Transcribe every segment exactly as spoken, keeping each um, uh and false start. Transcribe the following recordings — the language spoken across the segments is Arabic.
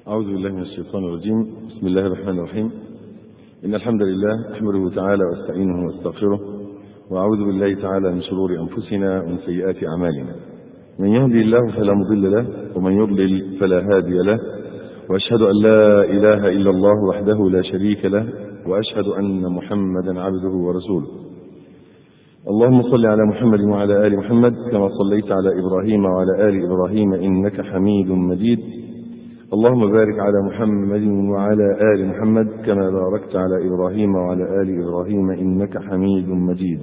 أعوذ بالله من الشيطان الرجيم. بسم الله الرحمن الرحيم. إن الحمد لله أحمده تعالى واستعينه واستغفره، وأعوذ بالله تعالى من شرور أنفسنا ومن سيئات أعمالنا. من يهدي الله فلا مضل له، ومن يضلل فلا هادي له، وأشهد أن لا إله إلا الله وحده لا شريك له، وأشهد أن محمدا عبده ورسوله. اللهم صل على محمد وعلى آل محمد كما صليت على إبراهيم وعلى آل إبراهيم إنك حميد مجيد. اللهم بارك على محمد وعلى آل محمد كما باركت على إبراهيم وعلى آل إبراهيم إنك حميد مجيد.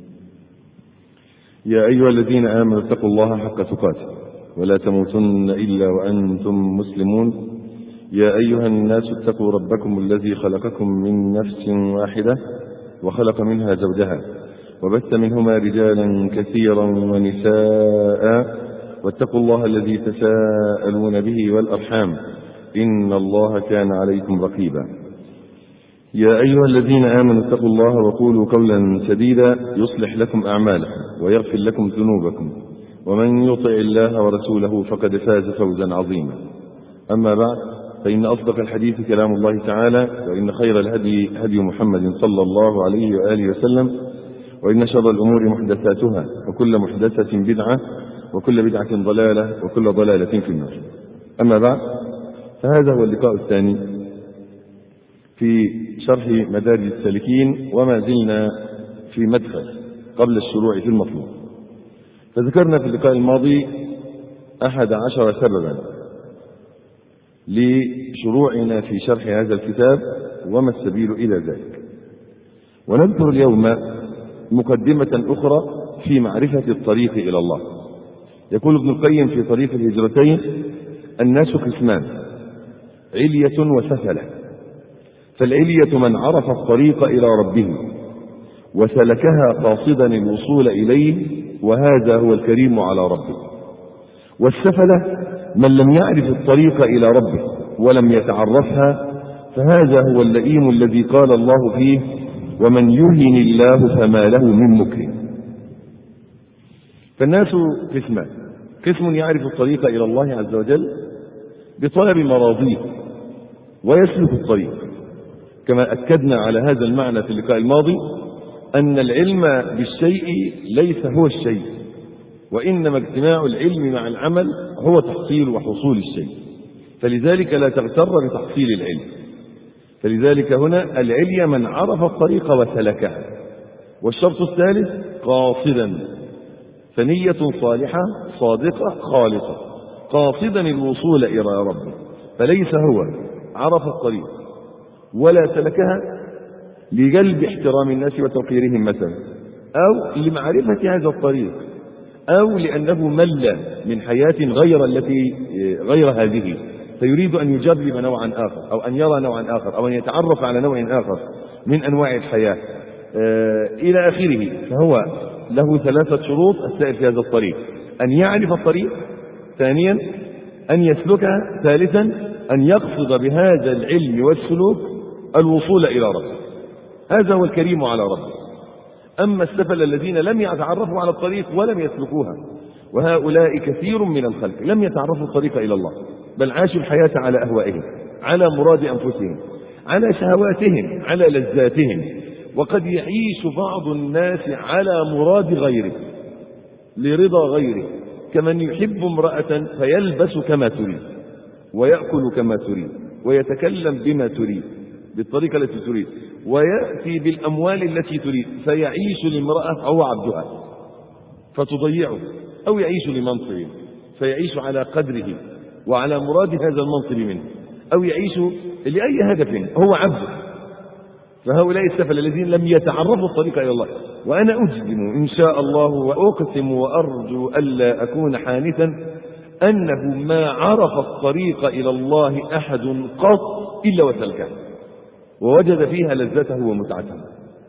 يا أيها الذين آمنوا اتقوا الله حق تقاته ولا تموتن إلا وأنتم مسلمون. يا أيها الناس اتقوا ربكم الذي خلقكم من نفس واحدة وخلق منها زوجها وبث منهما رجالا كثيرا ونساء، واتقوا الله الذي تساءلون به والأرحام إن الله كان عليكم رقيبا. يا أيها الذين آمنوا اتقوا الله وقولوا قولا سديدا يصلح لكم أعمالكم ويغفر لكم ذنوبكم، ومن يطع الله ورسوله فقد فاز فوزا عظيما. أما بعد، فإن أصدق الحديث كلام الله تعالى، وإن خير الهدي هدي محمد صلى الله عليه وآله وسلم، وإن شر الأمور محدثاتها، وكل محدثة بدعة، وكل بدعة ضلالة، وكل ضلالة في النار. أما بعد، فهذا هو اللقاء الثاني في شرح مدارج السالكين، وما زلنا في مدخل قبل الشروع في المطلوب. فذكرنا في اللقاء الماضي أحد عشر سببا لشروعنا في شرح هذا الكتاب وما السبيل إلى ذلك. ونذكر اليوم مقدمة أخرى في معرفة الطريق إلى الله. يقول ابن القيم في طريق الهجرتين: الناس قسمان، علية وسفلة. فالعلية من عرف الطريق إلى ربه وسلكها قاصدا الوصول إليه، وهذا هو الكريم على ربه. والسفلة من لم يعرف الطريق إلى ربه ولم يتعرفها، فهذا هو اللئيم الذي قال الله فيه: ومن يهن الله فما له من مكرم. فالناس قسمان: قسم يعرف الطريق إلى الله عز وجل بطلب مراضيه ويسلك الطريق، كما أكدنا على هذا المعنى في اللقاء الماضي، أن العلم بالشيء ليس هو الشيء، وإنما اجتماع العلم مع العمل هو تحصيل وحصول الشيء. فلذلك لا تغتر بتحصيل العلم. فلذلك هنا العلية من عرف الطريق وسلكها. والشرط الثالث قاصدا، فنية صالحة صادقة خالصة، قاصدا الوصول إلى ربه، فليس هو عرف الطريق ولا سلكها لجلب احترام الناس وتوقيرهم مثلا، أو لمعرفة هذا الطريق، أو لأنه مل من حياة غير التي غير هذه، فيريد أن يجرب نوعا آخر، أو أن يرى نوعا آخر، أو أن يتعرف على نوع آخر من أنواع الحياة إلى آخره. فهو له ثلاثة شروط السائر في هذا الطريق: أن يعرف الطريق، ثانيا أن يسلكها، ثالثا أن يقصد بهذا العلم والسلوك الوصول إلى ربه. هذا هو الكريم على ربه. أما السفل الذين لم يتعرفوا على الطريق ولم يسلكوها، وهؤلاء كثير من الخلق لم يتعرفوا الطريق إلى الله، بل عاشوا الحياة على أهوائهم، على مراد أنفسهم، على شهواتهم، على لذاتهم. وقد يعيش بعض الناس على مراد غيره لرضا غيره، كمن يحب امرأة فيلبس كما تريد، ويأكل كما تريد، ويتكلم بما تريد بالطريقة التي تريد، ويأتي بالأموال التي تريد، فيعيش لامرأة فهو عبدها فتضيعه، أو يعيش لمنصب فيعيش على قدره وعلى مراد هذا المنصب منه، أو يعيش لأي هدف هو عبده. فهؤلاء السفل الذين لم يتعرفوا الطريق إلى الله. وأنا أجزم إن شاء الله وأقسم وأرجو ألا أكون حانثا أنه ما عرف الطريق إلى الله أحد قط إلا وسلكه ووجد فيها لذته ومتعته.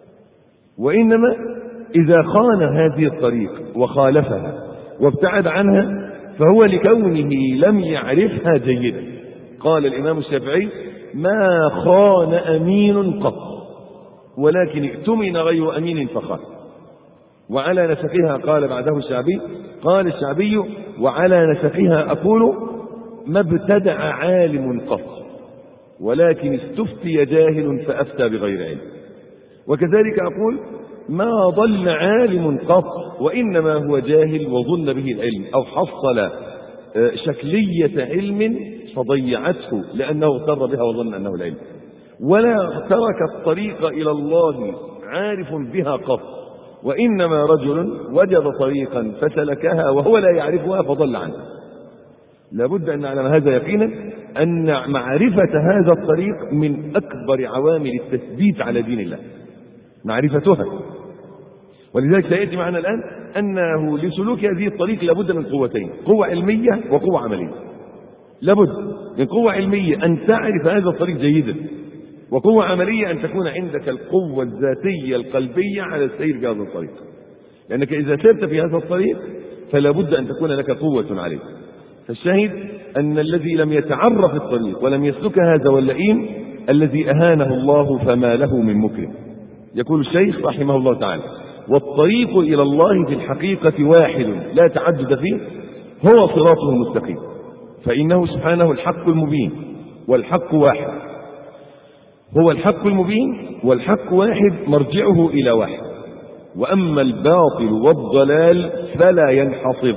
وإنما إذا خان هذه الطريق وخالفها وابتعد عنها فهو لكونه لم يعرفها جيدا. قال الإمام الشافعي: ما خان أمين قط، ولكن ائتمن غير أمين فخان. وعلى نسقها قال بعده الشعبي قال الشعبي: وعلى نسقها أقول ما ابتدع عالم قط، ولكن استفتي جاهل فأفتى بغير علم. وكذلك أقول ما ضل عالم قط، وإنما هو جاهل وظن به العلم، أو حصل شكلية علم فضيعته لأنه اغتر بها وظن أنه العلم. ولا ترك الطريق إلى الله عارف بها قط، وإنما رجل وجد طريقا فسلكها وهو لا يعرفها فضل عنها. لابد أن نعلم هذا يقينا، أن معرفة هذا الطريق من أكبر عوامل التثبيت على دين الله، معرفتها. ولذلك سيأتي معنا الآن أنه لسلوك هذه الطريق لابد من قوتين، قوة علمية وقوة عملية. لابد من قوة علمية أن تعرف هذا الطريق جيدا، وقوة عملية أن تكون عندك القوة الذاتية القلبية على السير في هذا الطريق، لأنك إذا سرت في هذا الطريق فلا بد أن تكون لك قوة عليه. فالشاهد أن الذي لم يتعرف الطريق ولم يسلك هذا واللئيم الذي أهانه الله فما له من مكرم. يقول الشيخ رحمه الله تعالى: والطريق إلى الله في الحقيقة واحد لا تعدد فيه، هو صراطه المستقيم، فإنه سبحانه الحق المبين، والحق واحد. هو الحق المبين والحق واحد، مرجعه إلى واحد. وأما الباطل والضلال فلا ينحصر،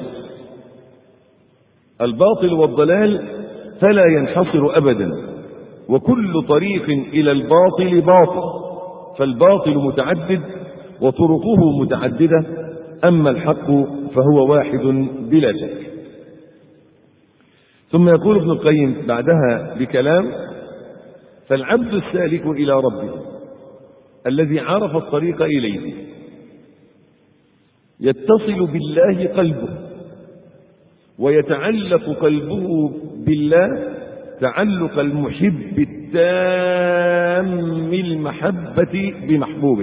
الباطل والضلال فلا ينحصر أبدا، وكل طريق إلى الباطل باطل، فالباطل متعدد وطرقه متعددة، أما الحق فهو واحد بلا شك. ثم يقول ابن القيم بعدها بكلام: فالعبد السالك إلى ربه الذي عرف الطريق إليه يتصل بالله قلبه، ويتعلق قلبه بالله تعلق المحب التام المحبة بمحبوبه،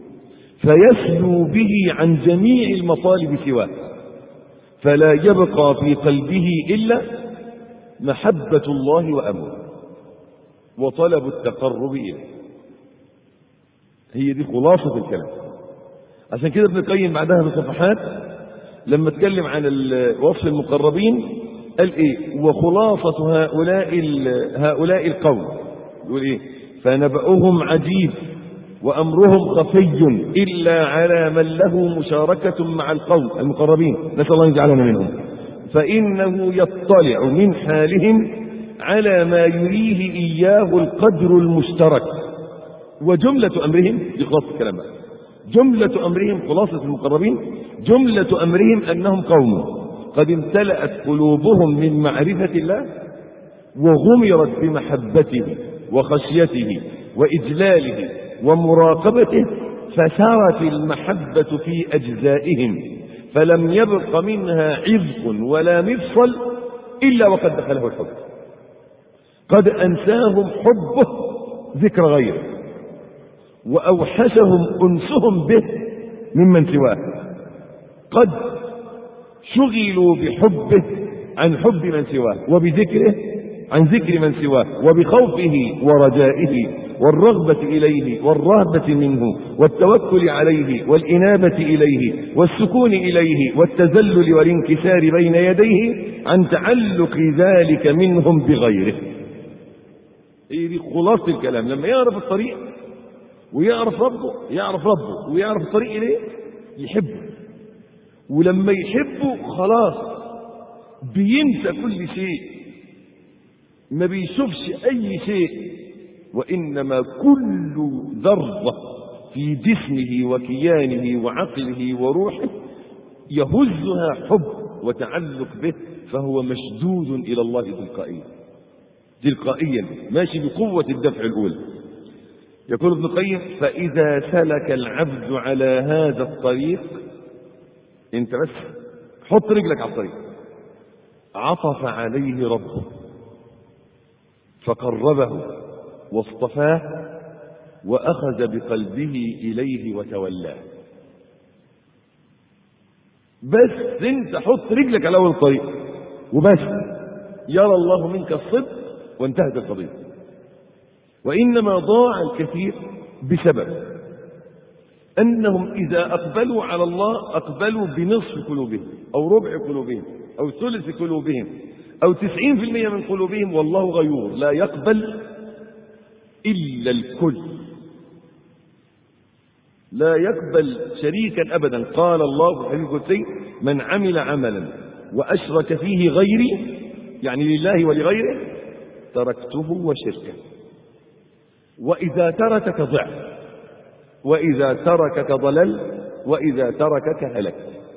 فيسلو به عن جميع المطالب سواه، فلا يبقى في قلبه إلا محبة الله وأمره وطلب التقرب إليه. هي دي خلاصة الكلام. عشان كده ابن القيم بعدها بصفحات لما اتكلم عن وصف المقربين قال ايه: وخلاصة هؤلاء هؤلاء القوم، يقول ايه: فنبأهم عجيب وأمرهم خفي إلا على من له مشاركة مع القوم المقربين، نسأل الله يجعلنا منهم، فإنه يطلع من حالهم على ما يريه إياه القدر المشترك. وجملة أمرهم، دي خلاصة الكلام بقى، جملة أمرهم، خلاصة المقربين، جملة أمرهم أنهم قوم قد امتلأت قلوبهم من معرفة الله وغمرت بمحبته وخشيته وإجلاله ومراقبته، فسرت المحبة في أجزائهم، فلم يبق منها عذق ولا مفصل إلا وقد دخله الحب، قد أنساهم حبه ذكر غيره، وأوحشهم أنسهم به ممن سواه، قد شغلوا بحبه عن حب من سواه، وبذكره عن ذكر من سواه، وبخوفه ورجائه والرغبة إليه والرهبة منه والتوكل عليه والإنابة إليه والسكون إليه والتذلل والانكسار بين يديه عن تعلق ذلك منهم بغيره. هي دي خلاصة الكلام. لما يعرف الطريق ويعرف ربه، يعرف ربه ويعرف الطريق إليه، يحبه، ولما يحبه خلاص بينسى كل شيء، ما بيشوفش أي شيء، وإنما كل ذرة في جسمه وكيانه وعقله وروحه يهزها حب وتعلق به، فهو مشدود إلى الله تلقائيا تلقائيا ماشي بقوة الدفع الأولى. يقول ابن القيم: فإذا سلك العبد على هذا الطريق، انت بس حط رجلك على الطريق، عطف عليه ربه فقربه واصطفاه وأخذ بقلبه إليه وتولاه. بس انت حط رجلك على أول الطريق وبس، يرى الله منك الصدق وانتهت القضية. وإنما ضاع الكثير بسبب أنهم إذا أقبلوا على الله أقبلوا بنصف قلوبهم أو ربع قلوبهم أو ثلث قلوبهم، أو تسعين في المئة من قلوبهم والله غيور لا يقبل إلا الكل، لا يقبل شريكا أبدا. قال الله في الحديث القدسي: من عمل عملا وأشرك فيه غيري، يعني لله ولغيره، تركته وشركه. وإذا تركك ضعف، وإذا تركك ضلل، وإذا تركك هلك.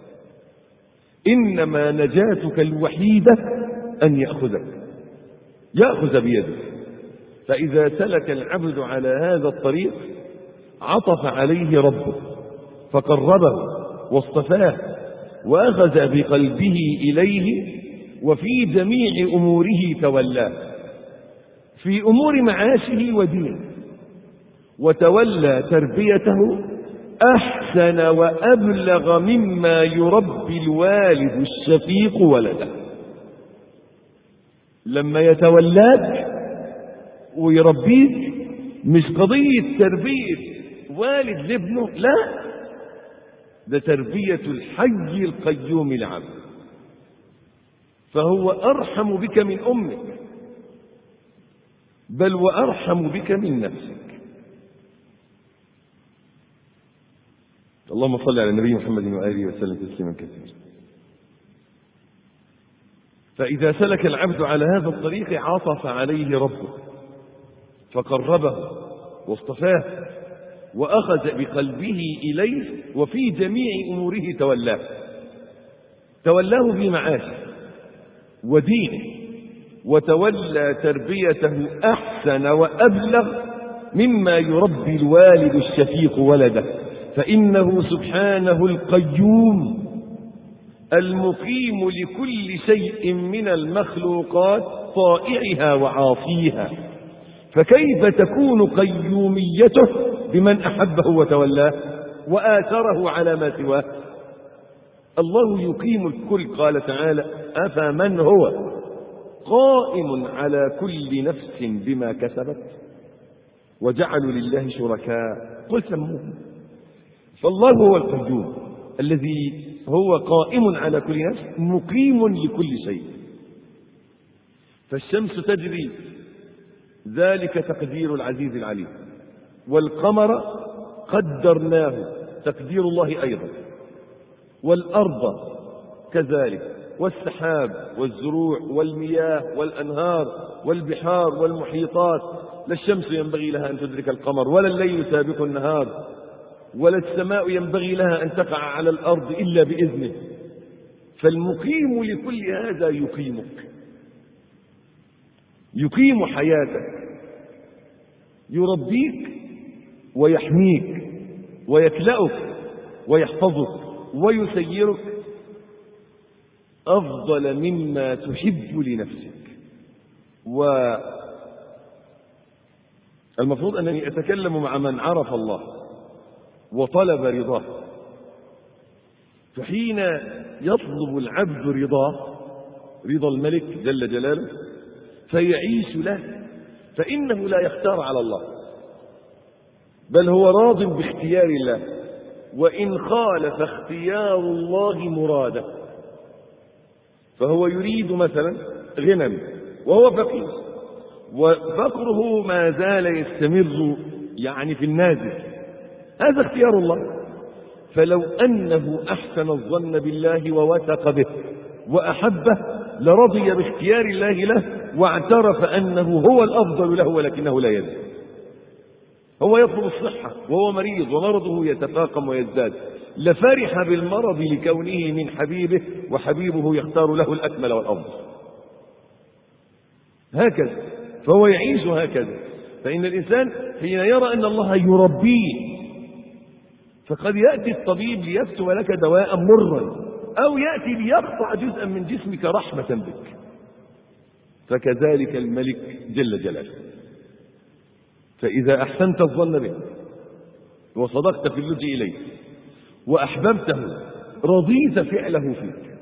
إنما نجاتك الوحيدة أن يأخذك، يأخذ بيدك. فإذا سلك العبد على هذا الطريق عطف عليه ربه فقربه واصطفاه وأخذ بقلبه إليه، وفي جميع أموره تولاه، في أمور معاشه ودينه، وتولى تربيته أحسن وأبلغ مما يربي الوالد الشفيق ولده. لما يتولاك ويربيك مش قضية تربية والد لابنه، لا، ده تربية الحي القيوم لعبده. فهو أرحم بك من أمك، بل وأرحم بك من نفسك. اللهم صل على النبي محمد وآله وسلم تسليما كثيرا. فإذا سلك العبد على هذا الطريق عطف عليه ربه فقربه واصطفاه وأخذ بقلبه إليه، وفي جميع أموره تولاه، تولاه في معاشه ودينه، وتولى تربيته أحسن وأبلغ مما يربي الوالد الشفيق ولده. فإنه سبحانه القيوم المقيم لكل شيء من المخلوقات طائعها وعاصيها. فكيف تكون قيوميته بمن أحبه وتولاه وآثره على ما سواه؟ الله يقيم الكل. قال تعالى: أفمن هو قائم على كل نفس بما كسبت وجعلوا لله شركاء قل سموهم. فالله هو القيوم الذي هو قائم على كل نفس مقيم لكل شيء. فالشمس تجري، ذلك تقدير العزيز العليم. والقمر قدرناه، تقدير الله أيضا. والأرض كذلك، والسحاب والزروع والمياه والأنهار والبحار والمحيطات. لا الشمس ينبغي لها أن تدرك القمر، ولا الليل سابق النهار، ولا السماء ينبغي لها أن تقع على الأرض إلا بإذنه. فالمقيم لكل هذا يقيمك، يقيم حياتك، يربيك ويحميك ويكلأك ويحفظك ويسيرك أفضل مما تحب لنفسك. والمفروض أنني أتكلم مع من عرف الله وطلب رضاه. فحين يطلب العبد رضاه، رضا الملك جل جلاله، فيعيش له، فإنه لا يختار على الله، بل هو راض باختيار الله. وإن خالف اختيار الله مراده، فهو يريد مثلا غنى وهو فقير، وفقره ما زال يستمر يعني في النازل، هذا اختيار الله. فلو أنه أحسن الظن بالله ووثق به وأحبه لرضي باختيار الله له، واعترف أنه هو الأفضل له، ولكنه لا يدري. هو يطلب الصحة وهو مريض ومرضه يتفاقم ويزداد، لفرح بالمرض لكونه من حبيبه، وحبيبه يختار له الأكمل والأفضل. هكذا فهو يعيش هكذا. فإن الإنسان حين يرى أن الله يربيه، فقد يأتي الطبيب ليكتب لك دواء مرا، أو يأتي ليقطع جزءا من جسمك رحمة بك. فكذلك الملك جل جلاله. فإذا أحسنت الظن به وصدقت في اللجوء إليه وأحببته، رضيت فعله فيك،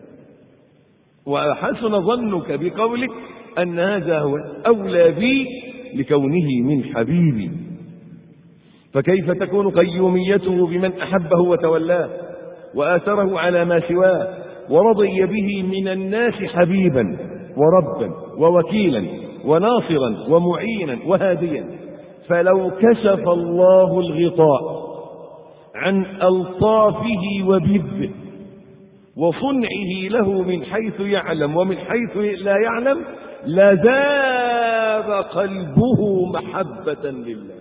وحسن ظنك بقولك أن هذا هو أولى بي لكونه من حبيبي. فكيف تكون قيوميته بمن أحبه وتولاه وآثره على ما سواه ورضي به من الناس حبيبا وربا ووكيلا وناصرا ومعينا وهاديا. فلو كشف الله الغطاء عن ألطافه وبره وصنعه له من حيث يعلم ومن حيث لا يعلم لذاب قلبه محبة لله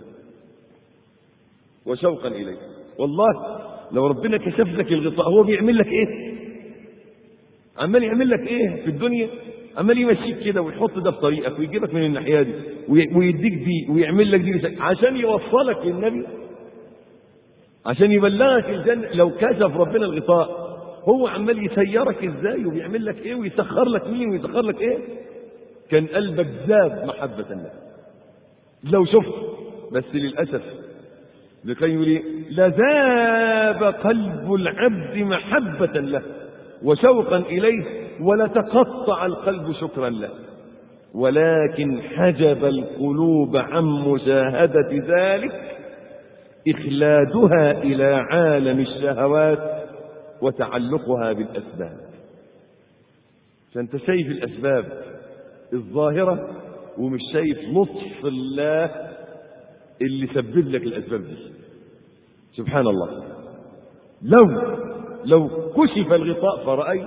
وشوقا إليه. والله لو ربنا كشف لك الغطاء هو بيعمل لك ايه؟ عمال يعمل لك ايه في الدنيا؟ عمال يمشيك كده ويحط ده في طريقك ويجيبك من الناحيه دي ويديك دي ويعمل لك دي عشان يوصلك للنبي، عشان يبلغك الجنه. لو كشف ربنا الغطاء هو عمال يسيرك ازاي وبيعمل لك ايه ويسخر لك مين ويسخر لك ايه، كان قلبك ذاب محبه له لو شفت. بس للاسف لكي يقول لذاب قلب العبد محبة له وشوقا إليه ولتقطع القلب شكرا له، ولكن حجب القلوب عن مشاهدة ذلك إخلادها إلى عالم الشهوات وتعلقها بالأسباب. فأنت شايف الأسباب الظاهرة ومش شايف لطف الله اللي سبب لك الأسباب دي. سبحان الله. لو لو كشف الغطاء فرأيت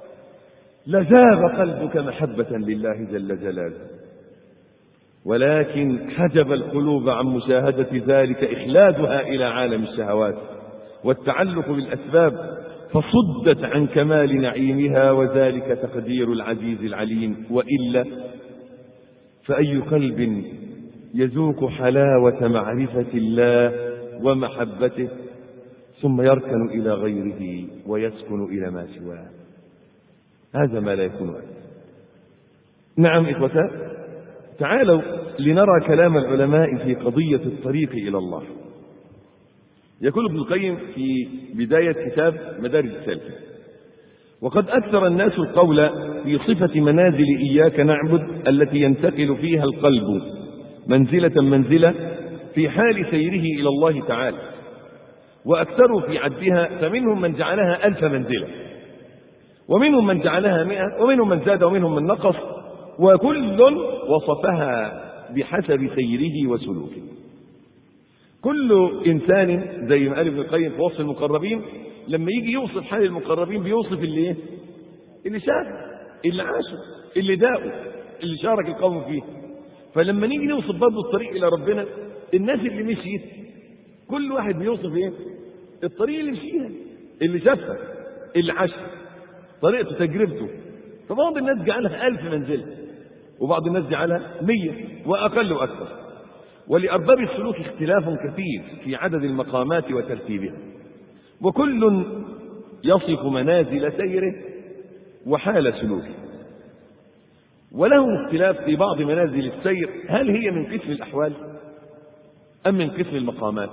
لذاب قلبك محبة لله جل جلاله، ولكن حجب القلوب عن مشاهدة ذلك إخلادها إلى عالم الشهوات والتعلق بالأسباب فصدت عن كمال نعيمها، وذلك تقدير العزيز العليم. وإلا فأي قلب يذوق حلاوة معرفة الله ومحبته ثم يركن إلى غيره ويسكن إلى ما سواه؟ هذا ما لا يكون أبدا. نعم إخوتي، تعالوا لنرى كلام العلماء في قضية الطريق إلى الله. يقول ابن القيم في بداية كتاب مدارج السالكين: وقد أكثر الناس القول في صفة منازل إياك نعبد التي ينتقل فيها القلب منزلة منزلة في حال سيره إلى الله تعالى، وأكثروا في عدها، فمنهم من جعلها ألف منزلة، ومنهم من جعلها مئة، ومنهم من زاد ومنهم من نقص، وكل وصفها بحسب سيره وسلوكه. كل إنسان زي ما قال ابن القيم في وصف المقربين، لما يجي يوصف حال المقربين بيوصف اللي ايه؟ اللي شاف، اللي عاشوا، اللي داقوا، اللي شارك القوم فيه. فلما نيجي نوصف برضه الطريق إلى ربنا، الناس اللي مشيت كل واحد بيوصف ايه؟ الطريق اللي مشيها، اللي شافها، اللي عاشها، طريقته، تجربته. فبعض الناس جعلها ألف منزلة، وبعض الناس جعلها مية وأقل وأكثر. ولأرباب السلوك اختلاف كثير في عدد المقامات وترتيبها، وكل يصف منازل سيره وحال سلوكه، وله اختلاف في بعض منازل السير، هل هي من قسم الأحوال أم من قسم المقامات؟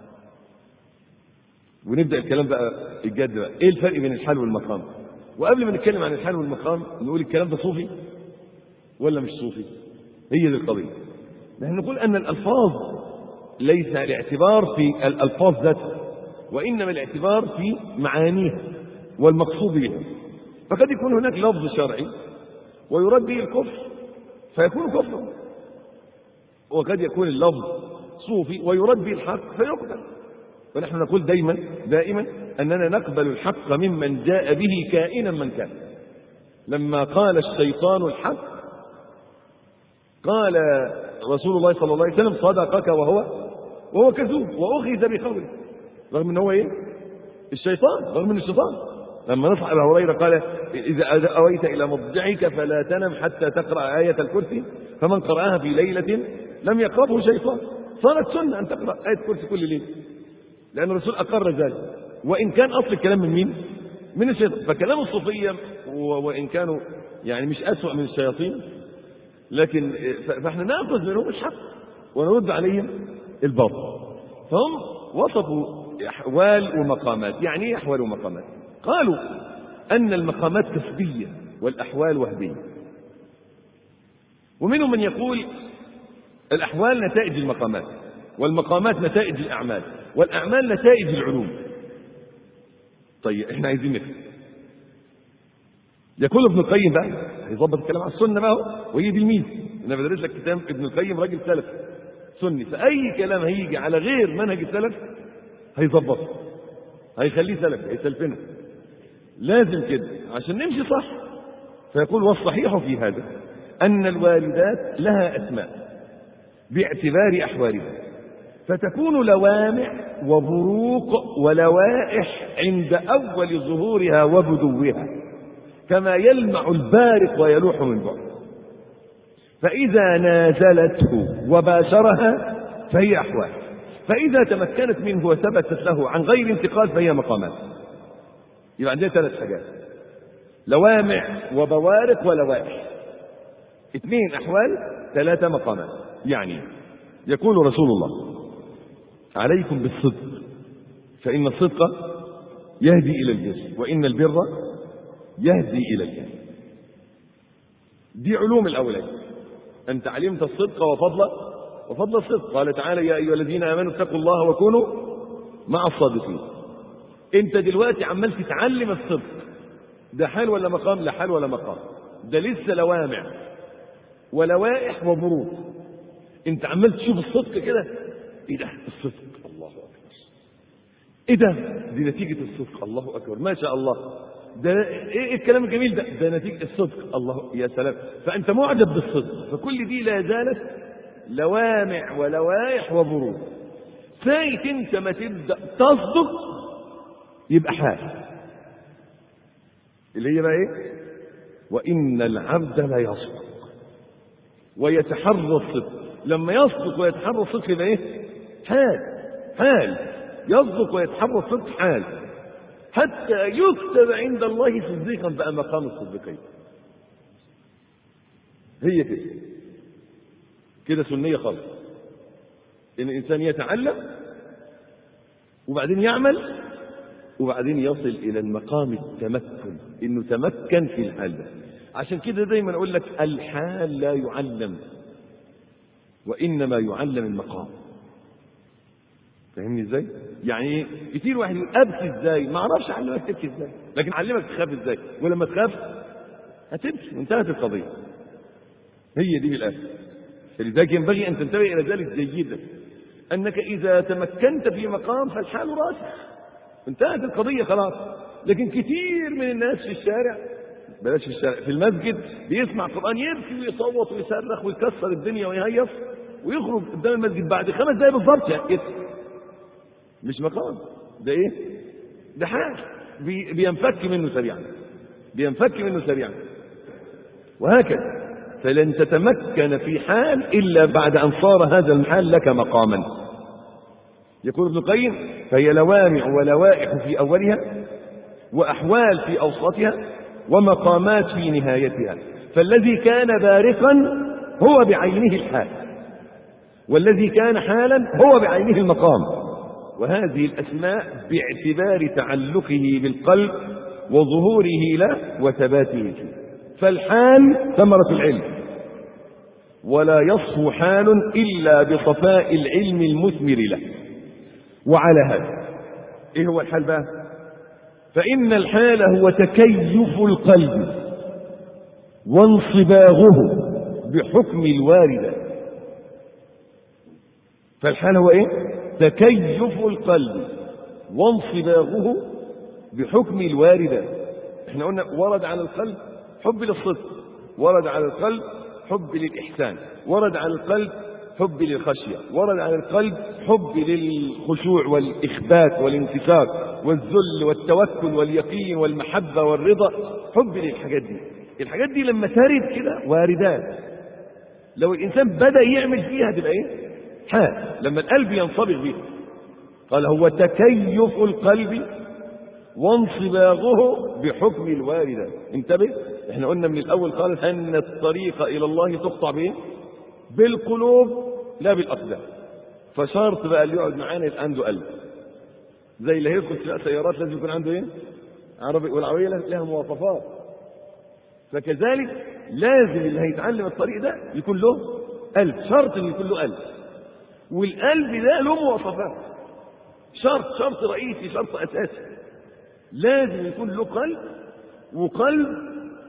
ونبدأ الكلام بقى الجد بقى، ايه الفرق بين الحال والمقام؟ وقبل ما نتكلم عن الحال والمقام نقول الكلام ده صوفي ولا مش صوفي؟ هي دي القضية. نحن نقول أن الألفاظ ليس الاعتبار في الألفاظ ذاتها، وإنما الاعتبار في معانيها والمقصود بها. فقد يكون هناك لفظ شرعي ويراد به الكفر فيكون كفرا، وقد يكون اللفظ صوفي ويراد به الحق فيقبل. ونحن نقول دائما دائما أننا نقبل الحق ممن جاء به كائنا من كان. لما قال الشيطان الحق قال رسول الله صلى الله عليه وسلم صدقك وهو وهو كذوب، وأخذ بقوله، رغم أنه هو إيه؟ الشيطان، رغم أنه الشيطان. لما نصح أبا هريرة قال إذا أويت إلى مضجعك فلا تنم حتى تقرأ آية الكرسي، فمن قرأها في ليلة لم يقربه شيطان. صارت سنة أن تقرأ آية الكرسي كل ليلة، لأن الرسول أقر ذلك، وإن كان أصل الكلام من مين؟ من الشيطان. فكلام الصوفية وإن كانوا يعني مش أسوأ من الشياطين، لكن فإحنا نأخذ منهم الحق ونرد عليهم الباطل. فهم وصفوا أحوال ومقامات. يعني إيه أحوال ومقامات؟ قالوا أن المقامات كسبية والأحوال وهبية. ومنهم من يقول الأحوال نتائج المقامات، والمقامات نتائج الأعمال، والأعمال نتائج العلوم. طيب إحنا عايزين نفهم يقول ابن القيم بقى هيظبط الكلام على السنه بقى، وهي دي الميزه. انا بدرس لك كتاب ابن القيم راجل سلف سني، فاي كلام هيجي على غير منهج السلف هيظبطه، هيخليه سلف، هيسلفنا. لازم كده عشان نمشي صح. فيقول والصحيح في هذا ان الوالدات لها اسماء باعتبار احوالها، فتكون لوامع وبروق ولوائح عند اول ظهورها وبدوها، كما يلمع البارق ويلوح من بعد. فإذا نازلته وباشرها فهي أحوال، فإذا تمكنت منه وثبتت له عن غير انتقال فهي مقامات. يبقى عندنا ثلاث حاجات: لوامع وبوارق ولوائح. اثنين أحوال، ثلاثة مقامات. يعني يقول رسول الله: عليكم بالصدق فإن الصدق يهدي إلى البر، وإن البر يهدي إلى الجنة. دي علوم الأولين. أنت علمت الصدق وفضل وفضل الصدق. قال تعالى: يا أيها الذين آمنوا اتقوا الله وكونوا مع الصادقين. أنت دلوقتي عمال تتعلم الصدق. ده حال ولا مقام؟ لا حال ولا مقام، ده لسه لوامع ولوائح وبروق. أنت عمال تشوف الصدق كده، إيه ده الصدق؟ الله أكبر. إيه ده؟ دي نتيجة الصدق. الله أكبر، ما شاء الله. ده ايه الكلام الجميل ده؟ ده نتيجة الصدق. الله، يا سلام. فأنت معجب بالصدق. فكل دي لا زالت لوامع ولوائح وبروق. سايت انت ما تبدأ تصدق يبقى حال، اللي هي بقى ايه؟ وإن العبد لا يصدق ويتحرى الصدق. لما يصدق ويتحرى الصدق يبقى ايه؟ حال. حال يصدق ويتحرى الصدق حال، حتى يكتب عند الله صديقا بقى مقام الصديقين. هي كده كده سنية خالص، ان الانسان يتعلم وبعدين يعمل وبعدين يصل الى المقام التمكن، انه تمكن في الحال ده. عشان كده دايما اقول لك الحال لا يعلم، وانما يعلم المقام. فاهمني ازاي؟ يعني كتير واحد يقول ابكي ازاي؟ ما اعرفش اعلمك تبكي ازاي، لكن اعلمك تخاف ازاي، ولما تخاف هتبكي وانتهت القضيه. هي دي بالاخر. فلذلك ينبغي ان تنتبه الى ذلك جيدا، انك اذا تمكنت في مقام فالحال راسخ، انتهت القضيه خلاص. لكن كتير من الناس في الشارع، بلاش في الشارع، في المسجد بيسمع قران يبكي ويصوت ويصرخ ويكسر الدنيا ويهيص، ويخرج قدام المسجد بعد خمس دقايق بالضبط يبكي. مش مقام، ده ايه؟ ده حال بي بينفك منه سريعا، بينفك منه سريعا. وهكذا. فلن تتمكن في حال الا بعد ان صار هذا الحال لك مقاما. يقول ابن القيم: فهي لوامع ولوائح في اولها، واحوال في اوسطها، ومقامات في نهايتها. فالذي كان بارقا هو بعينه الحال، والذي كان حالا هو بعينه المقام. وهذه الأسماء باعتبار تعلقه بالقلب وظهوره له وثباته فيه. فالحال ثمرة العلم، ولا يصفو حال إلا بصفاء العلم المثمر له. وعلى هذا إيه هو الحال بقى؟ فإن الحال هو تكيف القلب وانصباغه بحكم الواردة. فالحال هو إيه؟ تكيف القلب وانصباغه بحكم الواردة. احنا قلنا ورد على القلب حب للصدق، ورد على القلب حب للإحسان، ورد على القلب حب للخشية، ورد على القلب حب للخشوع والإخبات والانكسار والذل والتوكل واليقين والمحبة والرضا، حب للحاجات دي. الحاجات دي لما ترد كده واردات، لو الإنسان بدأ يعمل فيها تبقى ايه؟ حال. لما القلب ينصبغ بها. قال هو تكيف القلب وانصباغه بحكم الواردة. انتبه، احنا قلنا من الاول خالص ان الطريق الى الله تقطع بايه؟ بالقلوب لا بالاقدام. فشرط بقى اللي يقعد معانا يبقى عنده قلب، زي اللي هيدخل سباق سيارات لازم يكون عنده ايه؟ عربي، والعربيه لها مواصفات. فكذلك لازم اللي هيتعلم الطريق ده يكون له قلب، شرط ان يكون له قلب، والقلب ده له مواصفات. شرط شرط رئيسي، شرط اساسي، لازم يكون له قلب، وقلب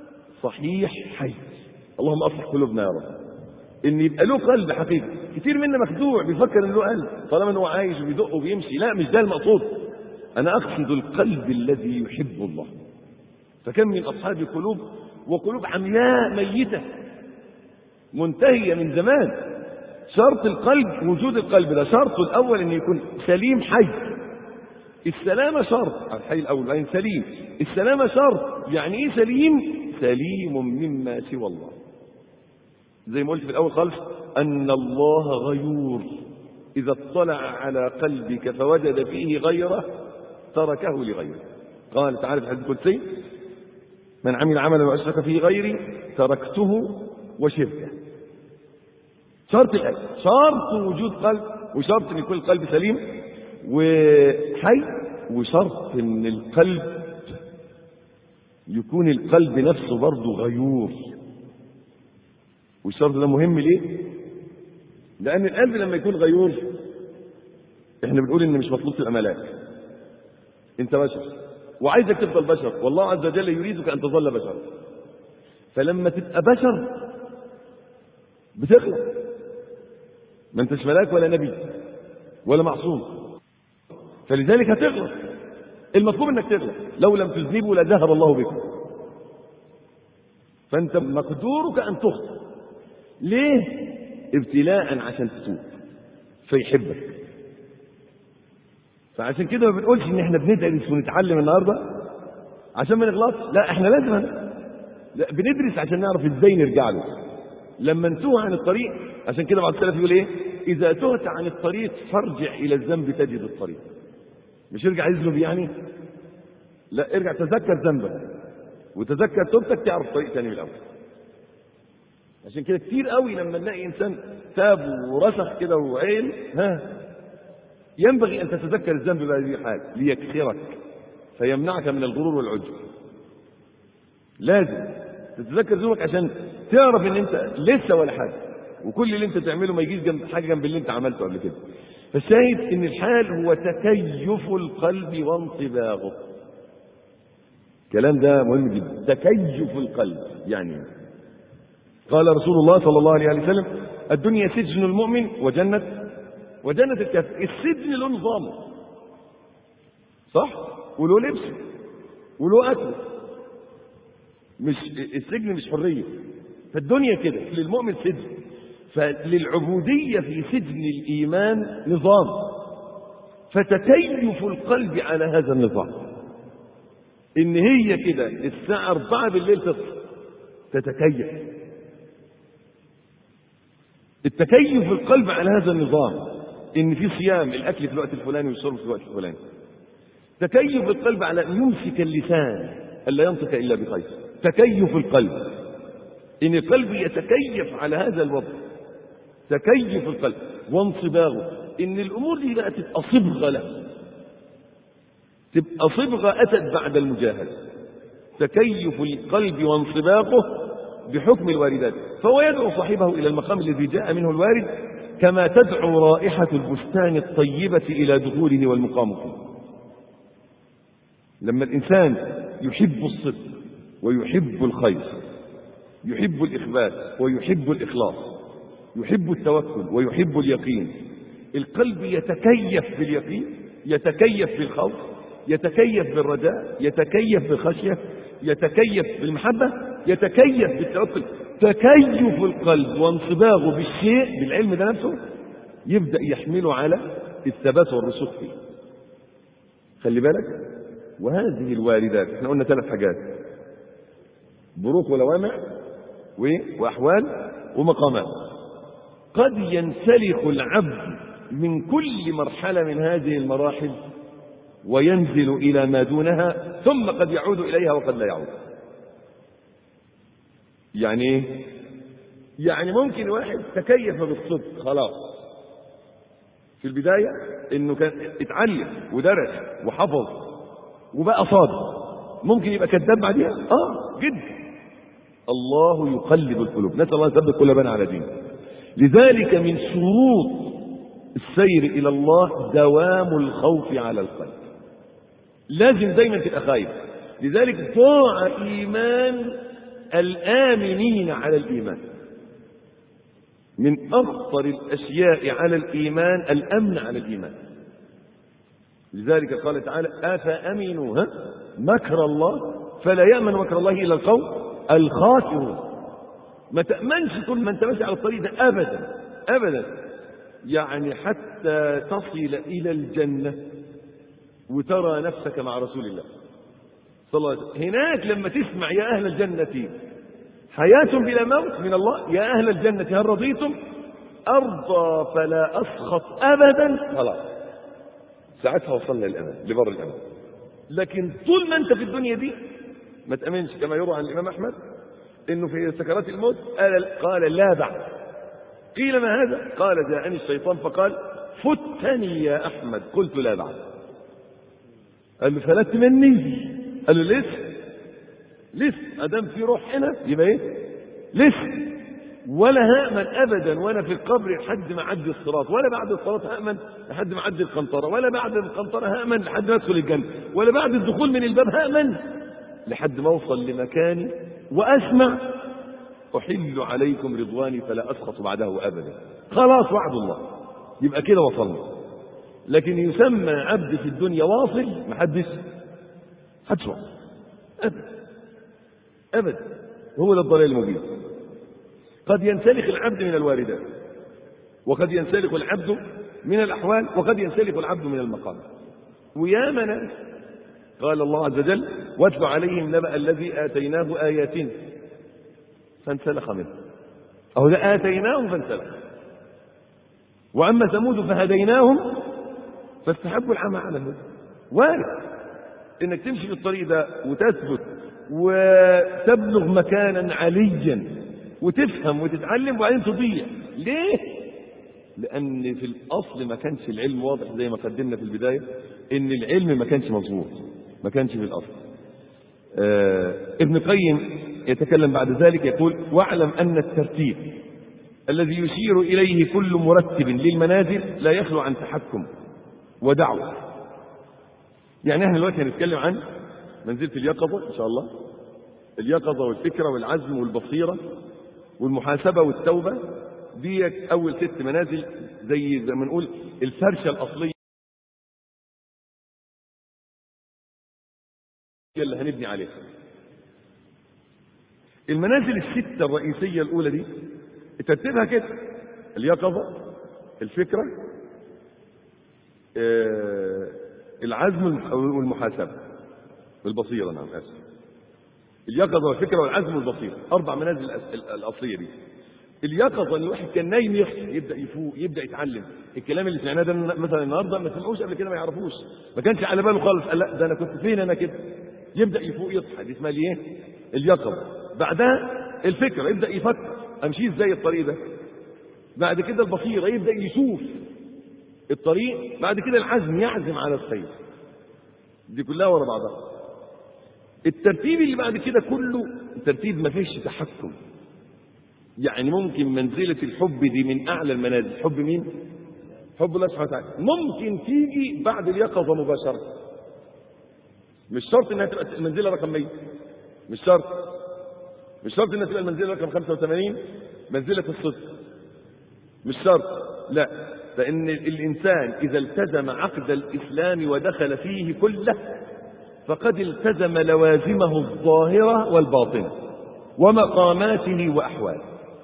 صحيح حي. اللهم اصلح قلوبنا يا رب، ان يبقى له قلب حقيقي. كتير منا مخدوع بيفكر ان له قلب طالما ان هو عايش وبيدق وبيمشي. لا، مش ده المقصود. انا اقصد القلب الذي يحب الله. فكم من اصحاب قلوب وقلوب عمياء ميته منتهيه من زمان. شرط القلب وجود القلب ده شرطه الاول ان يكون سليم حي. السلامه شرط، الحي الاول بعدين سليم. السلامه شرط، يعني ايه سليم؟ سليم مما سوى الله. زي ما قلت في الاول خالص ان الله غيور، اذا اطلع على قلبك فوجد فيه غيره تركه لغيره. قال تعالى في الحديث القدسي: من عمل عملا واشرك فيه غيري تركته وشركه. شرط القلب، شرط وجود قلب، وشرط ان يكون القلب سليم وحي، وشرط ان القلب يكون القلب نفسه برضه غيور. والشرط ده مهم ليه؟ لان القلب لما يكون غيور، احنا بنقول ان مش مطلوب تبقى ملاك، انت بشر وعايزك تفضل بشر، والله عز وجل يريدك ان تظل بشر. فلما تبقى بشر بتخلق، ما انتش ملاك ولا نبي ولا معصوم، فلذلك هتغلط. المطلوب انك تغلط، لو لم تذنبوا لذهب الله بكم. فانت مقدورك ان تخطئ. ليه؟ ابتلاء عشان تتوب فيحبك. فعشان كده ما بنقولش ان احنا بندرس ونتعلم النهارده عشان ما نغلطش، لا، احنا لازم لا بندرس عشان نعرف ازاي نرجع له لما نتوه عن الطريق. عشان كده بعض السلف يقول ايه: اذا تهت عن الطريق فارجع الى الذنب تجد الطريق. مش ارجع يذنب يعني، لا، ارجع تذكر ذنبك وتذكر توبتك تعرف طريق ثاني من الاول. عشان كده كتير قوي لما نلاقي انسان تاب ورسخ كده وعين، ها، ينبغي ان تتذكر الذنب بهذه الحال ليكسرك فيمنعك من الغرور والعجب. لازم تتذكر ذنوبك عشان تعرف ان انت لسه ولا حاجه، وكل اللي انت تعمله ما يجيش جنب حاجه جنب اللي انت عملته قبل كده. فالشاهد ان الحال هو تكيف القلب وانطباغه. الكلام ده مهم جدا. تكيف القلب يعني قال رسول الله صلى الله عليه وسلم: الدنيا سجن المؤمن وجنة وجنة الكافر. السجن له نظامه، صح؟ وله لبس وله أكل. مش السجن مش حرية. فالدنيا كده للمؤمن سجن، فللعبودية في سجن الإيمان نظام. فتكيف القلب على هذا النظام إن هي كده الساعة أربعة بالليل تصحى تتكيف. التكيف القلب على هذا النظام ان في صيام، الاكل في الوقت الفلاني والشرب في الوقت الفلاني. تكيف القلب على ان يمسك اللسان الا ينطق الا بخير. تكيف القلب ان القلب يتكيف على هذا الوضع. تكيف القلب وانصباغه ان الامور دي بقى تبقى صبغه له، تبقى صبغه اتت بعد المجاهده. تكيف القلب وانصباغه بحكم الواردات. فهو يدعو صاحبه إلى المقام الذي جاء منه الوارد، كما تدعو رائحة البستان الطيبة إلى دخوله والمقام فيه. لما الإنسان يحب الصدق ويحب الخير، يحب الإخبات ويحب الإخلاص، يحب التوكل ويحب اليقين، القلب يتكيف باليقين، يتكيف بالخوف، يتكيف بالرجاء، يتكيف بالخشية، يتكيف بالمحبة، يتكيف بالتوكل. تكيف القلب وانصباغه بالشيء بالعلم ده نفسه يبدأ يحمله على الثبات والرسوخ فيه. خلي بالك. وهذه الواردات احنا قلنا ثلاث حاجات: بروق ولوامع وأحوال ومقامات. قد ينسلخ العبد من كل مرحلة من هذه المراحل وينزل إلى ما دونها، ثم قد يعود إليها وقد لا يعود. يعني ايه؟ يعني ممكن واحد تكيف بالصدق خلاص في البداية انه كان اتعلم ودرس وحفظ وبقى صادق، ممكن يبقى كذاب بعديها اه جدا. الله يقلب القلوب، نسأل الله يثبت قلوبنا على دينه. لذلك من شروط السير الى الله دوام الخوف على القلب. لازم دايما تبقى خايف. لذلك طاعة ايمان الآمنين على الإيمان. من أخطر الأشياء على الإيمان الأمن على الإيمان. لذلك قال تعالى أفأمنوا مكر الله فلا يأمن مكر الله إلا القوم الخاسرون. ما تأمنش طول ما أنت ماشي على الطريق ده أبدا أبدا. يعني حتى تصل إلى الجنة وترى نفسك مع رسول الله صلى الله عليه وسلم. هناك لما تسمع يا أهل الجنة حياة بلا موت من الله، يا أهل الجنة هل رضيتم، أرضى فلا أسخط أبدا، خلاص ساعتها وصلنا للأمان لبر الأمان. لكن طول ما أنت في الدنيا دي ما تأمنش. كما يروى عن الإمام أحمد إنه في سكرات الموت قال, قال لا بعد. قيل ما هذا؟ قال جاءني الشيطان فقال فتني يا أحمد. قلت لا بعد. قال له فلت مني. قال له لسه لسه أدام في روح هنا يبقى إيه لسه. ولا هأمن أبدا وأنا في القبر لحد ما أعدي الصراط، ولا بعد الصراط هأمن لحد ما أعدي القنطرة، ولا بعد القنطرة هأمن لحد ما أدخل الجنة، ولا بعد الدخول من الباب هأمن لحد ما أوصل لمكاني وأسمع أحل عليكم رضواني فلا أسخط بعده أبدا. خلاص وعد الله. يبقى كده وصلنا. لكن يسمى عبد في الدنيا واصل محدش حدش واصل أبدا أبدا. هو ده الضلال المبين. قد ينسلخ العبد من الواردات، وقد ينسلخ العبد من الأحوال، وقد ينسلخ العبد من المقام. ويا من قال الله عز وجل واتل عليهم نبأ الذي آتيناه آياتنا فانسلخ منه. أو ده آتيناه فانسلخ. وأما ثمود فهديناهم فاستحبوا العمى على الهدى. وارد إنك تمشي في الطريق ده وتثبت وتبلغ مكانا عليا وتفهم وتتعلم وبعدين تضيع. ليه؟ لأن في الأصل ما كانش العلم واضح زي ما قدمنا في البداية، إن العلم ما كانش مظبوط، ما كانش في الأصل. آه ابن قيم يتكلم بعد ذلك يقول واعلم أن الترتيب الذي يشير إليه كل مرتب للمنازل لا يخلو عن تحكم ودعوة. يعني احنا دلوقتي هنتكلم عن منزلة اليقظة إن شاء الله، اليقظة والفكرة والعزم والبصيرة والمحاسبة والتوبة. دي أول ست منازل زي زي ما نقول الفرشة الأصلية اللي هنبني عليها. المنازل الستة الرئيسية الأولى دي ترتيبها كده: اليقظة، الفكرة، آه العزم والمحاسبة والبصيرة. نعم آسف. اليقظة والفكرة والعزم والبصيرة، أربع منازل الأصلية دي. اليقظة اللي الواحد كان نايم يحصل يبدأ يفوق، يبدأ يتعلم. الكلام اللي سمعناه ده مثلا النهارده ما سمعوش قبل كده، ما يعرفوش، ما كانش على باله خالص. قال لا ده أنا كنت فين أنا كده. يبدأ يفوق يصحى، دي اسمها ايه؟ اليقظة. بعدها الفكرة، يبدأ يفكر أمشي إزاي الطريق ده. بعد كده البصيرة، يبدأ يشوف الطريق. بعد كده العزم، يعزم على الخير. دي كلها ورا بعضها. الترتيب اللي بعد كده كله ترتيب ما فيش تحكم. يعني ممكن منزلة الحب دي من أعلى المنازل. حب مين؟ حب الله سبحانه وتعالى. ممكن تيجي بعد اليقظة مباشرة. مش شرط انها تبقى المنزلة رقم مية، مش شرط مش شرط انها تبقى المنزلة رقم خمسة وثمانين منزلة الصدق، مش شرط. لا، فإن الإنسان إذا التزم عقد الإسلام ودخل فيه كله فقد التزم لوازمه الظاهرة والباطنة ومقاماته وأحواله.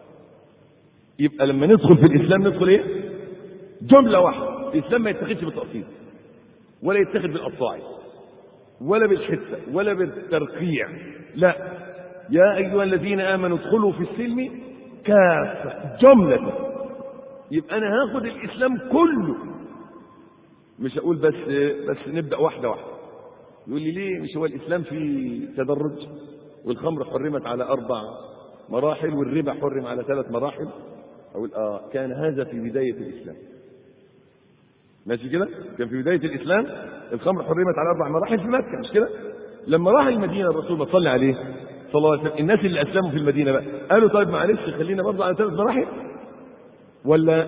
يبقى لما ندخل في الإسلام ندخل إيه؟ جملة واحدة. الإسلام ما يتخذش بالتقسيط، ولا يتخذ بالأبطاع، ولا بالحسة، ولا بالترقيع. لا، يا أيها الذين آمنوا ادخلوا في السلم كافة، جملة. يبقى أنا هاخد الإسلام كله، مش هقول بس بس نبدأ واحدة واحدة. يقول لي ليه؟ مش هو الإسلام في تدرج؟ والخمر حرمت على أربع مراحل والربا حرم على ثلاث مراحل. أقول آه كان هذا في بداية الإسلام. ماشي كده؟ كان في بداية الإسلام الخمر حرمت على أربع مراحل في مكة، مش كده؟ لما راح المدينة الرسول ما صلى عليه صلى الله عليه وسلم، الناس اللي أسلموا في المدينة بقى قالوا طيب معلش خلينا برضه على ثلاث مراحل، ولا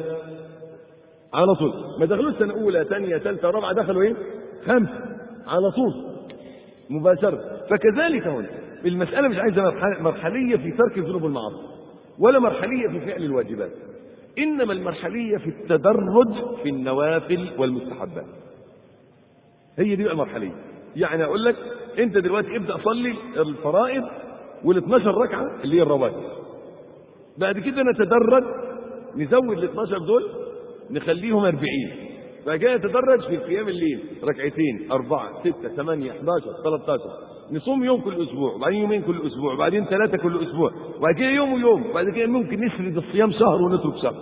على طول؟ ما دخلوش سنة أولى ثانية ثالثة رابعة، دخلوا إيه؟ خمسة على طول مباشرة. فكذلك هنا المسألة مش عايزة مرحلية في ترك الذنوب والمعاصي ولا مرحلية في فعل الواجبات، إنما المرحلية في التدرج في النوافل والمستحبات. هي دي بقى المرحلية. يعني أقول لك أنت دلوقتي ابدأ صلي الفرائض والاثناشر ركعة اللي هي الرواتب، بعد كده نتدرج نزود الاثناشر دول نخليهم أربعين، بعد كده نتدرج في قيام الليل ركعتين أربعة ستة ثمانية حداشر ثلاثة عشر، نصوم يوم كل أسبوع وبعدين يومين كل أسبوع وبعدين ثلاثة كل أسبوع وبعد كده يوم ويوم وبعد كده ممكن نسرد الصيام شهر ونترك شهر.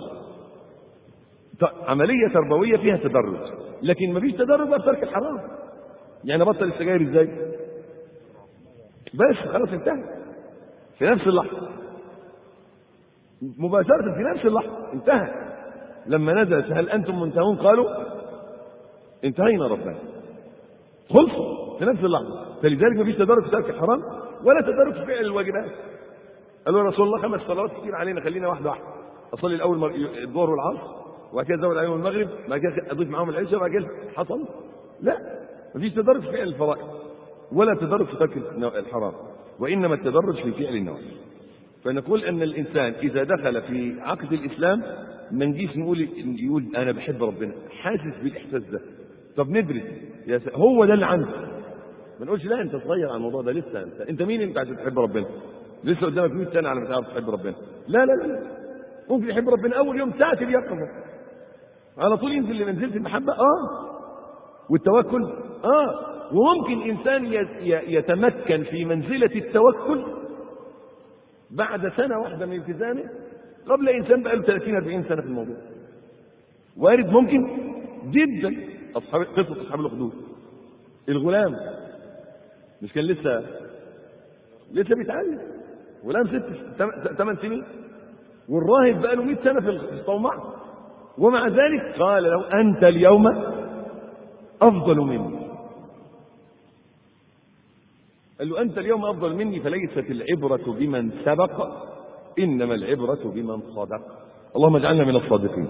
عملية تربوية فيها تدرج، لكن ما فيش تدرج بقى في ترك الحرام. يعني بطل السجاير ازاي؟ بس خلاص انتهى في نفس اللحظة مباشرة، في نفس اللحظة انتهى. لما نزلت هل أنتم منتهون قالوا انتهينا ربنا، خلصوا في نفس اللحظة. فلذلك ما فيش تدرج في ترك الحرام ولا تدرج في فعل الواجبات. قالوا يا رسول الله خمس صلوات كتير علينا، خلينا واحدة واحدة، أصلي الأول الظهر والعصر وبعد كده أزود عليهم المغرب وبعد كده أضيف معاهم العشاء وبعد كده حصل. لا، ما فيش تدرج في فعل الفرائض ولا تدرج في ترك الحرام، وإنما التدرج في فعل النوافل. فنقول أن الإنسان إذا دخل في عقد الإسلام ما نجيش نقول يقول أنا بحب ربنا حاسس بالإحساس ده. طب ندرس يا س... هو ده اللي عندك. ما نقولش لا أنت صغير على الموضوع ده لسه، أنت أنت مين أنت عشان تحب ربنا؟ لسه قدامك مية سنة على ما تعرف تحب ربنا. لا لا لا، ممكن يحب ربنا أول يوم ساعة اليقظة على طول ينزل لمنزلة المحبة. آه والتوكل آه وممكن إنسان يتمكن في منزلة التوكل بعد سنة واحدة من التزامه قبل إنسان بقى له ثلاثين أربعين سنة في الموضوع. وارد ممكن جدا. أصحاب قصة أصحاب الأخدود، الغلام مش كان لسه لسه بيتعلم، غلام ست ثمان سنين، والراهب بقى له مئة سنة في الصومعة، ومع ذلك قال له أنت اليوم أفضل مني. قال له أنت اليوم أفضل مني، فليست العبرة بمن سبق إنما العبرة بمن صدق. اللهم اجعلنا من الصادقين.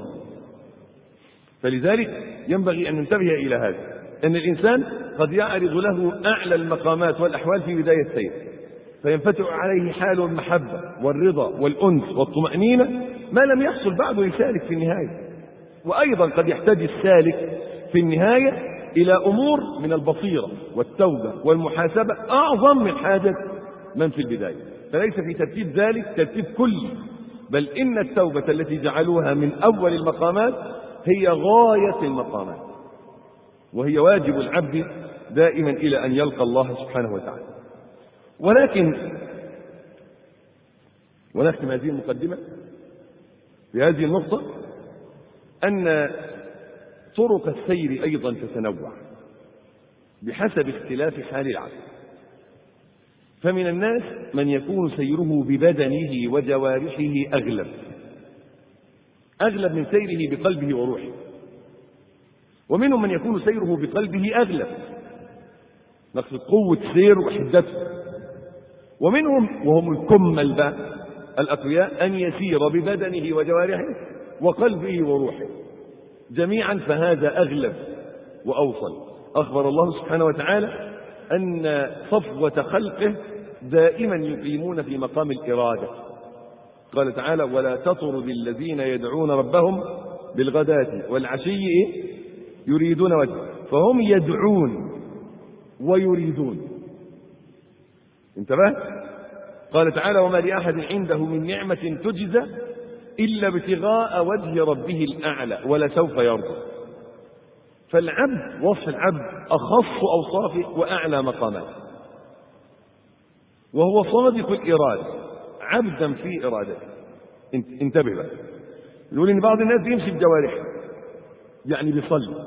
فلذلك ينبغي أن ننتبه إلى هذا، أن الإنسان قد يعرض له أعلى المقامات والأحوال في بداية السير، فينفتح عليه حال المحبة والرضا والأنس والطمأنينة ما لم يحصل بعده لسالك في النهاية. وأيضا قد يحتاج السالك في النهاية إلى أمور من البصيرة والتوبة والمحاسبة أعظم من حاجة من في البداية. فليس في ترتيب ذلك ترتيب كلي، بل إن التوبة التي جعلوها من أول المقامات هي غاية المقامات، وهي واجب العبد دائما إلى أن يلقى الله سبحانه وتعالى. ولكن ونختم هذه المقدمة بهذه النقطة أن طرق السير أيضا تتنوع بحسب اختلاف حال العبد. فمن الناس من يكون سيره ببدنه وجوارحه أغلب أغلب من سيره بقلبه وروحه، ومنهم من يكون سيره بقلبه أغلب نقصد قوة سير وحدته، ومنهم وهم الكمل بقى الأقوياء أن يسير ببدنه وجوارحه وقلبه وروحه جميعا، فهذا أغلب وأوصل. أخبر الله سبحانه وتعالى أن صفوة خلقه دائما يقيمون في مقام الإرادة. قال تعالى ولا تطرد الذين يدعون ربهم بالغداة والعشي يريدون وجهه، فهم يدعون ويريدون. انتبه. قال تعالى وما لأحد عنده من نعمة تجزى إلا ابتغاء وجه ربه الأعلى ولسوف يرضى. فالعبد وصف العبد أخص أوصافه وأعلى مقاماته، وهو صادق الإرادة عبدا في إرادته. انتبه بقى، يقول إن بعض الناس يمشي بجوارحه، يعني بيصلي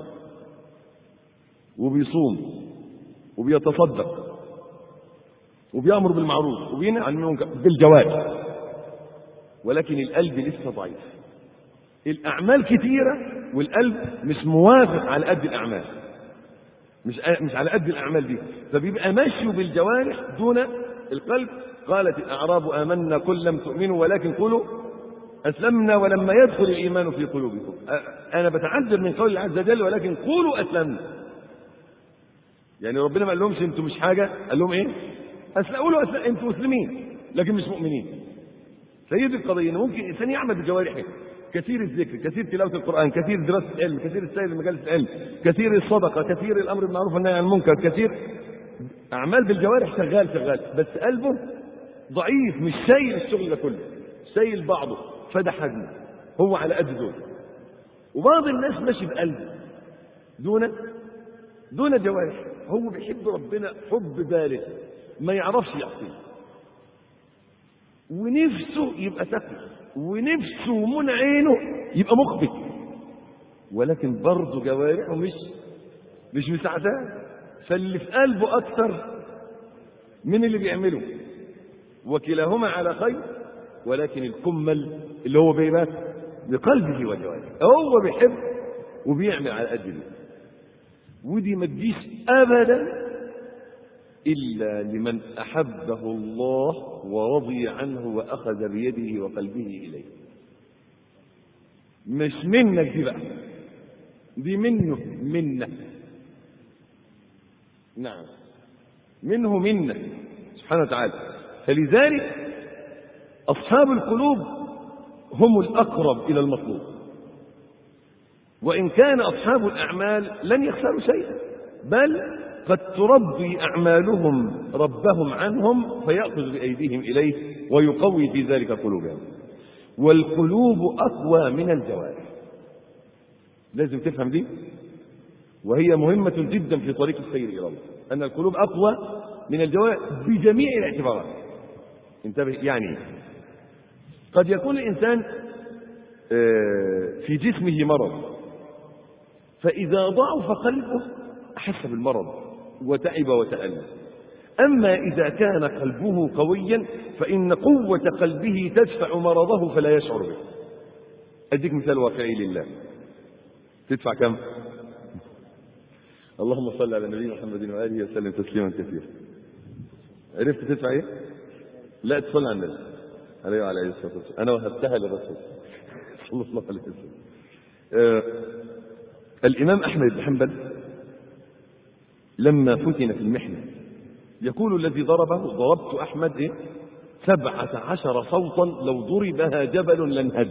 وبيصوم وبيتصدق وبيأمر بالمعروف وبينهى عن المنكر بالجوارح، ولكن القلب لسه ضعيف. الأعمال كثيرة والقلب مش موافق على قد الأعمال، مش مش على قد الأعمال دي، فبيبقى ماشي بالجوارح دون القلب. قالت الأعراب آمنا قل لم تؤمنوا ولكن قولوا أسلمنا ولما يدخل الإيمان في قلوبكم. أنا بتعذر من قول الله عز وجل ولكن قولوا أسلمنا، يعني ربنا ما قال لهمش أنتم مش حاجة، قال لهم إيه؟ أصل أقولوا أصل أنتم مسلمين لكن مش مؤمنين. فهي دي القضية، إن ممكن الإنسان يعمل بجوارحه كثير الذكر، كثير تلاوة القرآن، كثير دراسة العلم، كثير السير لمجالس العلم، كثير الصدقة، كثير الأمر بالمعروف والنهي عن المنكر، كثير أعمال بالجوارح، شغال شغال بس قلبه ضعيف، مش شايل الشغل ده كله، شايل بعضه، فده حجمه هو على قد دول. وبعض الناس ماشي بقلبه دون دون جوارح، هو بيحب ربنا حب بالغ ما يعرفش يعصيه، ونفسه يبقى تقي، ونفسه من عينه يبقى مخبت، ولكن برضه جوارحه مش مش مساعداه، فاللي في قلبه اكثر من اللي بيعمله، وكلاهما على خير، ولكن الكمل اللي هو بيبات بقلبه وجوارحه، هو بيحب وبيعمل على قد دي. ودي ما تجيش ابدا الا لمن احبه الله ورضي عنه واخذ بيده وقلبه اليه. مش منك دي بقى، دي منه منك، نعم منه منك سبحانه وتعالى. فلذلك اصحاب القلوب هم الاقرب الى المطلوب، وان كان اصحاب الاعمال لن يخسروا شيئا، بل قد تربي اعمالهم ربهم عنهم فياخذ بايديهم اليه ويقوي في ذلك قلوبهم. والقلوب اقوى من الجوارح، لازم تفهم دي، وهي مهمه جدا في طريق السير الى الله، ان القلوب اقوى من الجوارح بجميع الاعتبارات. انتبه، يعني قد يكون الانسان في جسمه مرض، فاذا ضعف قلبه احس بالمرض وتعب وتألم. اما اذا كان قلبه قويا فان قوه قلبه تدفع مرضه فلا يشعر به. اديك مثال واقعي لله، تدفع كم؟ اللهم صل على النبي محمد واله وسلم تسليما كثيرا. عرفت تدفع ايه؟ لا تصلي على النبي عليه وعلى الصلاه والسلام، انا وهبتها للرسول صلى الله عليه وسلم. آه الامام احمد بن حنبل لما فتن في المحنه يقول الذي ضربه: ضربت احمد ايه؟ سبعة عشر صوتا لو ضربها جبل لانهد.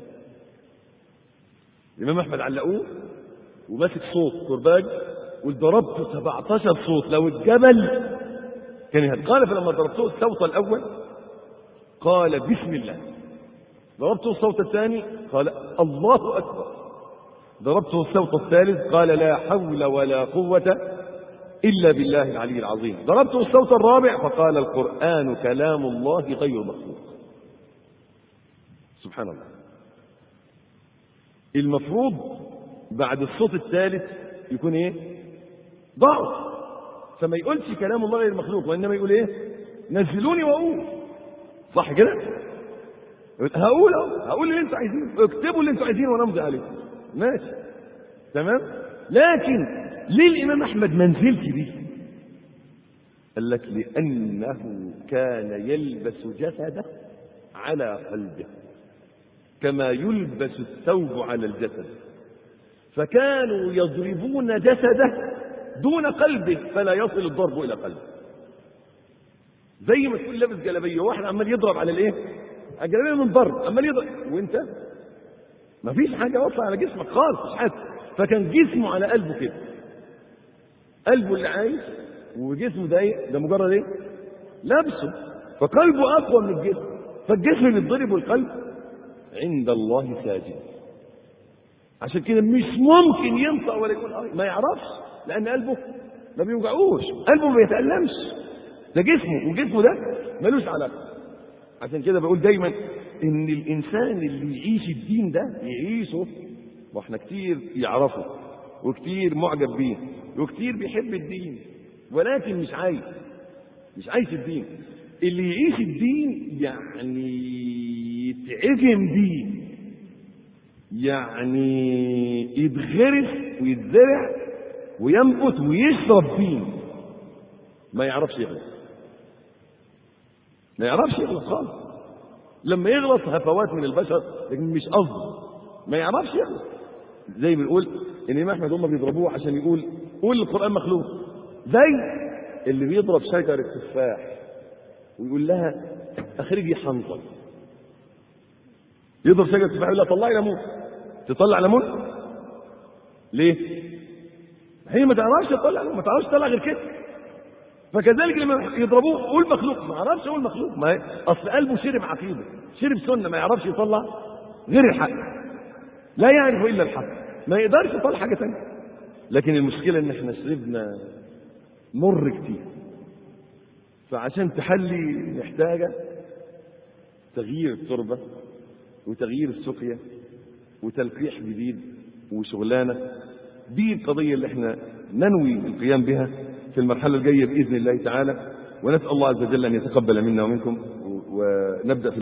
الامام احمد علقوه وماسك صوت كرباج وضربته سبعة عشر صوت لو الجبل كان يهد. قال: فلما ضربته الصوت الاول قال بسم الله، ضربته الصوت الثاني قال الله اكبر، ضربته الصوت الثالث قال لا حول ولا قوة إلا بالله العلي العظيم، ضربته الصوت الرابع فقال القرآن كلام الله غير مخلوق. سبحان الله. المفروض بعد الصوت الثالث يكون ايه؟ ضعف، فما يقولش كلام الله غير مخلوق، وإنما يقول ايه؟ نزلوني وأقول. صح كده؟ هقول هقول اللي انتوا عايزينه، اكتبوا اللي انتوا عايزينه وانا امضي عليه، ماشي تمام. لكن ليه الامام احمد ما نزلش دي؟ قال لك لانه كان يلبس جسده على قلبه كما يلبس الثوب على الجسد، فكانوا يضربون جسده دون قلبه فلا يصل الضرب الى قلبه. زي ما تكون لابس جلابيه وواحد عمال يضرب على الايه؟ الجلابيه من ضرب، عمال يضرب وانت ما فيش حاجه واصله على جسمك خالص، مش حاسس. فكان جسمه على قلبه كده، قلبه اللي عايش وجسمه ده ايه؟ ده مجرد ايه؟ لابسه، فقلبه اقوى من الجسم، فالجسم اللي بيتضرب والقلب عند الله ساجد. عشان كده مش ممكن ينطق ولا يقول آه، ما يعرفش، لان قلبه ما بيوجعوش، قلبه ما بيتألمش، ده جسمه، وجسمه ده ملوش علاقه. عشان كده بقول دايما ان الانسان اللي يعيش الدين ده يعيشه، واحنا كتير يعرفه وكتير معجب بيه وكتير بيحب الدين، ولكن مش عايش مش عايش الدين. اللي يعيش الدين يعني يتعجم دين، يعني يتغرس ويتزرع وينبت ويشرب دين، ما يعرفش يغلط، ما يعرفش يغلط خالص. لما يغلط هفوات من البشر لكن مش قصده، ما يعرفش يغلط. زي ما بنقول ان الامام احمد هم بيضربوه عشان يقول قول القران مخلوق، زي اللي بيضرب شجر التفاح ويقول لها اخرجي حنظل، يضرب شجره تفاح يقول لها طلعي ليمون، تطلع ليمون ليه؟ هي ما تعرفش تطلع، ما تعرفش تطلع غير كده. فكذلك لما يضربوه قول مخلوق، ما يعرفش يقول مخلوق، ما اصل قلبه شرب عقيده، شرب سنه، ما يعرفش يطلع غير الحق، لا يعرف الا الحق، ما يقدرش يطلع حاجه ثانيه. لكن المشكله ان احنا شربنا مر كتير، فعشان تحلي محتاجه تغيير التربه وتغيير السقيه وتلقيح جديد وشغلانه. دي القضيه اللي احنا ننوي القيام بها في المرحله الجايه باذن الله تعالى، ونسال الله عز وجل ان يتقبل منا ومنكم، ونبدا في